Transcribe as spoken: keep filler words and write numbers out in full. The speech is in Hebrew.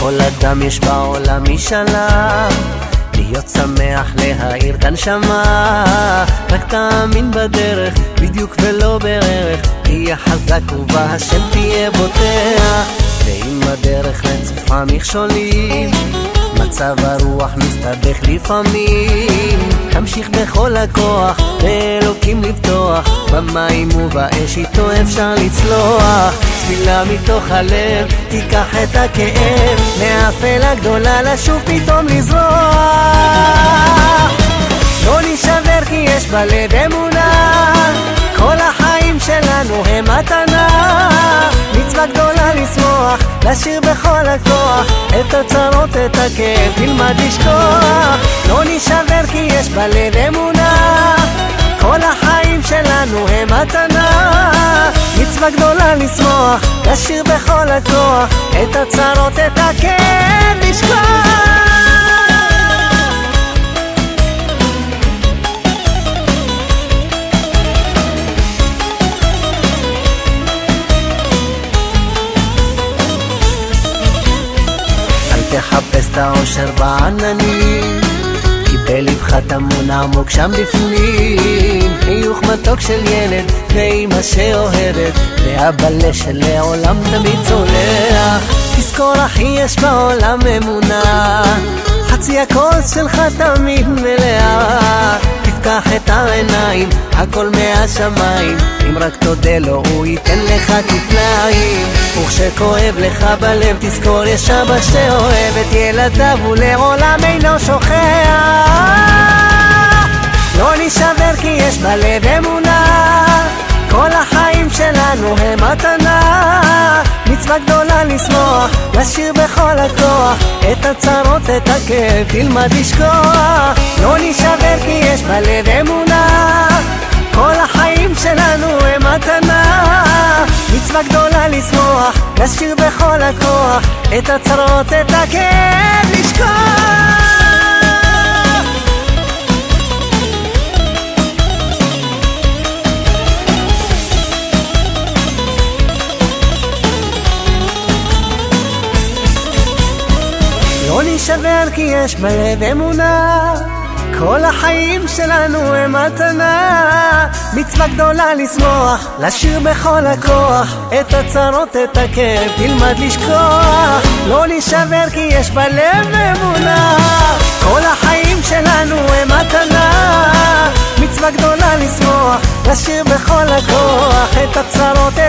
לכל אדם יש בעולם משאלה, להיות שמח, להאיר את הנשמה. רק תאמין בדרך, בדיוק ולא בערך, תהיה חזק ובהשם תהיה בוטח. ואם בדרך לצופה מכשולים, מצב הרוח מסתבך לפעמים, תמשיך בכל הכוח, לאלוקים לבטוח, במים ובאש איתו אפשר לצלוח. תפילה מתוך הלב, תיקח את הכאב, מהאפלה גדולה לשוב פתאום לזרוח. לא נשבר כי יש בלב אמונה, כל החיים שלנו הם מתנה. מצווה גדולה לשמוח, לשיר בכל הכוח, את הצרות, את הכאב, תלמד לשכוח. לא נשבר כי יש בלב אמונה, כל החיים שלנו הם מתנה. מצווה גדולה לשמוח, לשיר בכל הכוח, את הצרות, את הכאב, לשכוח. תחפש את האושר בעננים, כי בלבך טמון עמוק שם בפנים. חיוך מתוק של ילד ואמא שאוהבת, והבלה שלעולם תמיד צולח. תזכור אחי יש בעולם אמונה, חצי הכוס שלך תמיד מלאה. תפקח את העיניים, הכל מהשמיים, אם רק תודה לו הוא ייתן לך כפליים. וכשכואב לך בלב תזכור יש אבא שאוהב את ילדיו ולעולם אינו שוכח. לא נשבר כי יש בלב אמונה, כל החיים שלנו הם מתנה. מצווה גדולה לשמוח, לשיר בכל הכוח, את הצרות, את הכאב, תלמד לשכוח. לא נשבר כי יש בלב אמונה, כל החיים שלנו הם מתנה. מצווה גדולה לשמוח, לשיר בכל הכוח, את הצרות, את הכאב, לשכוח. לא נשבר כי יש בלב אמונה, כל החיים שלנו הם מתנה. מצווה גדולה לשמוח, לשיר בכל הכוח, את הצרות, את הכאב, תלמד לשכוח. לא נשבר כי יש בלב אמונה, כל החיים שלנו הם מתנה. מצווה גדולה לשמוח, לשיר בכל הכוח, את הצרות,